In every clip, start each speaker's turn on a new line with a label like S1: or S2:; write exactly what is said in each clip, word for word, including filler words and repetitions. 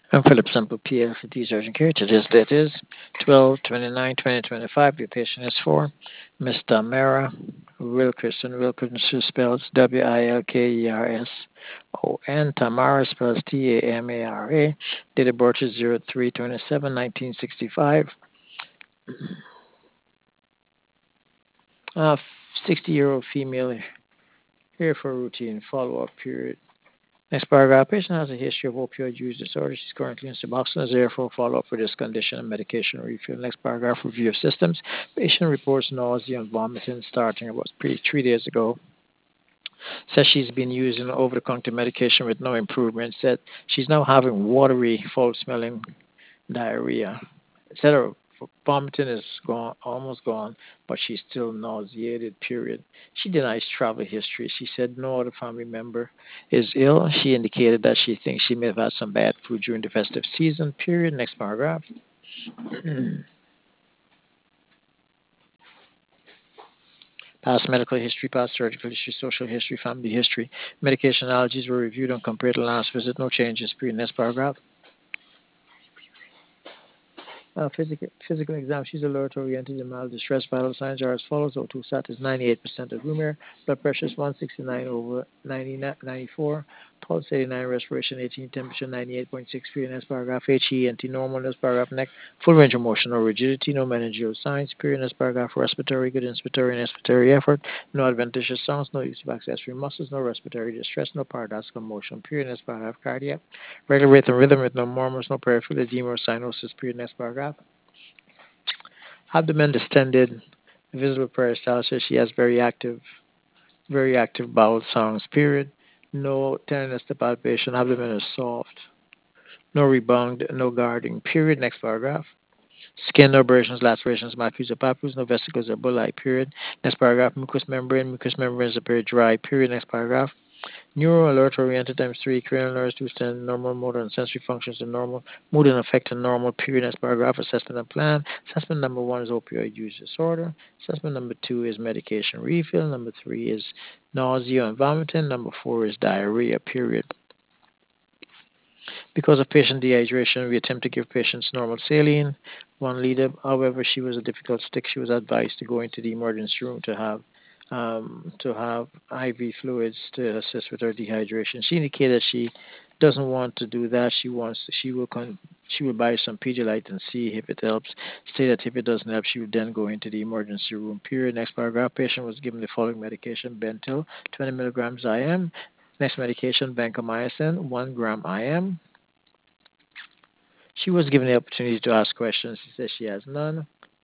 S1: I'm Philip Sample, P L for T Urgent Care. Today's date is twelve twenty-nine twenty twenty-five. The patient is for Miss Tamara Wilkerson. Wilkerson spells W I L K E R S O N. Tamara spells T A M A R A. Date of birth is zero three twenty-seven nineteen sixty-five. Uh, sixty year old female here for routine follow up period. Next paragraph. Patient has a history of opioid use disorder. She's currently in Suboxone. Is therefore follow up for this condition and medication refill. Next paragraph. Review of systems. Patient reports nausea and vomiting starting about three, three days ago. Says she's been using over the counter medication with no improvement. Said she's now having watery, foul smelling diarrhea. Said her vomiting is gone, almost gone, but she's still nauseated, period. She denies travel history. She said no other family member is ill. She indicated that she thinks she may have had some bad food during the festive season, period. Next paragraph. Past medical history, past surgical history, social history, family history. Medication allergies were reviewed and compared to last visit. No changes, period. Next paragraph. Uh, physical, physical exam, she's alert, oriented, and mild distress. Vital signs are as follows. O two sat is ninety-eight percent of room air. Blood pressure is one sixty-nine over ninety, ninety-four. Pulse eighty-nine, respiration eighteen, temperature ninety-eight point six three. Next paragraph. H E N T normal. Next paragraph. Neck. Full range of motion, no rigidity, no meningeal signs. Period. Next paragraph. Respiratory, good inspiratory and expiratory effort. No adventitious sounds, no use of accessory muscles, no respiratory distress, no paradoxical motion. Period. Next paragraph. Cardiac. Regular rhythm, rhythm with no murmurs, no peripheral edema or cyanosis. Period. Next paragraph. Abdomen distended, visible peristalsis. She has very active, very active bowel sounds. Period. No tenderness to palpation. Abdomen is soft. No rebound. No guarding. Period. Next paragraph. Skin, no abrasions, lacerations, maculae or papules, no vesicles or bulli. Period. Next paragraph. Mucous membrane. Mucous membranes appear dry. Period. Next paragraph. Neuro alert oriented times three, cranial nerves to stand normal, motor and sensory functions are normal, mood and affect are normal, period. Next paragraph, assessment and plan. Assessment number one is opioid use disorder. Assessment number two is medication refill. Number three is nausea and vomiting. Number four is diarrhea, period. Because of patient dehydration, we attempt to give patients normal saline, one liter. However, she was a difficult stick. She was advised to go into the emergency room to have um, to have I V fluids to assist with her dehydration. She indicated she doesn't want to do that. She wants she will con- she will buy some Pedialyte and see if it helps. Say that if it doesn't help, she would then go into the emergency room. Period. Next paragraph. Patient was given the following medication: Bentil, twenty milligrams I M. Next medication: vancomycin, one gram I M. She was given the opportunity to ask questions. She says she has none.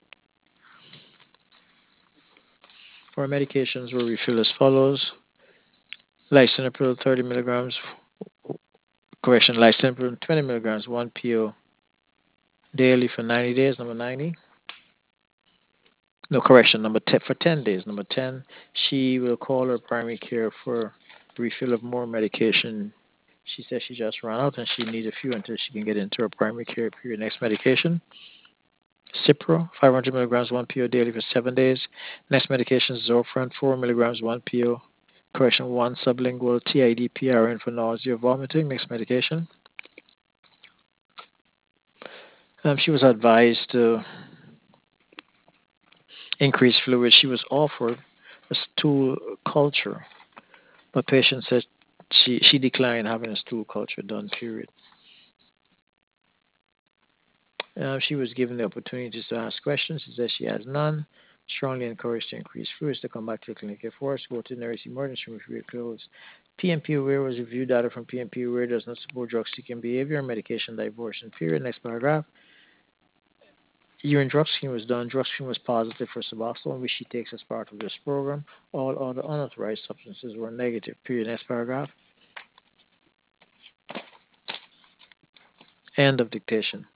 S1: Her medications were refilled as follows: lisinopril thirty milligrams, correction, lisinopril twenty milligrams, one pill daily for ninety days. Number ninety. No, correction, number ten for ten days. Number ten, she will call her primary care for refill of more medication. She says she just ran out and she needs a few until she can get into her primary care period. Next medication: Cipro, five hundred milligrams, one pill daily for seven days. Next medication is Zofran, four milligrams, one pill. Correction, one sublingual T I D P R N for nausea, vomiting. Next medication. Um, she was advised to increase fluid. She was offered a stool culture, but patient said she, she declined having a stool culture done, period. Uh, she was given the opportunities to ask questions. She says she has none. Strongly encouraged to increase fluids to come back to the clinic if forced. Go to the nearest emergency room if you're closed. P M P aware was reviewed. Data from P M P aware does not support drug seeking behavior and medication diversion. Period. Next paragraph. Urine drug screen was done. Drug screen was positive for Suboxone, which she takes as part of this program. All other unauthorized substances were negative. Period. Next paragraph. End of dictation.